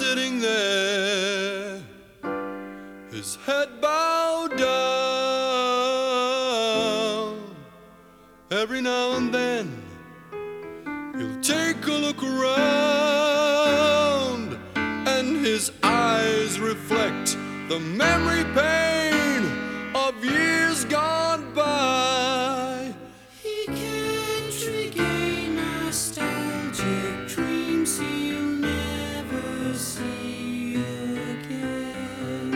sitting there, his head bowed down. Every now and then he'll take a look around, and his eyes reflect the memory pain of years gone by. He can't regain nostalgic dreams he'll never see again.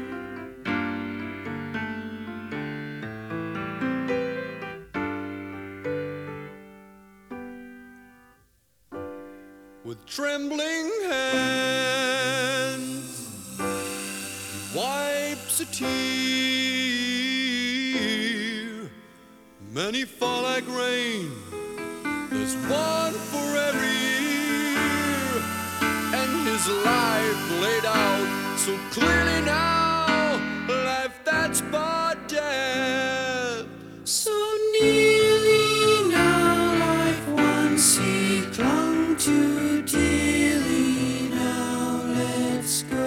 With trembling hands, he wipes a tear. Many fall like rain, there's one for every year. And his life laid out so clearly now, life that's but death. So nearly now, life once he clung to dearly, now let's go.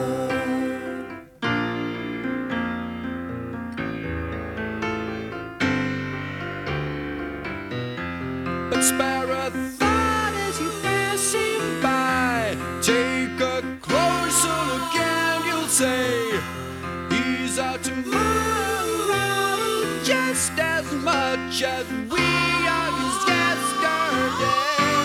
But spare a thought as you pass him by. Take a closer look and you'll say he's our tomorrow just as much as we are his yesterday.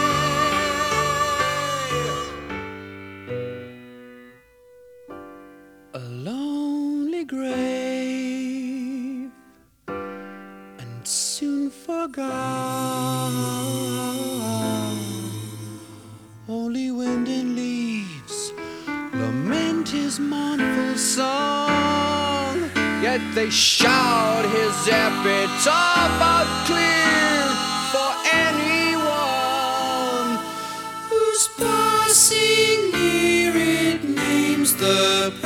A lonely grave, and soon forgot. Only wind and leaves lament his mournful song, yet they shout his epitaph out clear for anyone Who's passing near it names the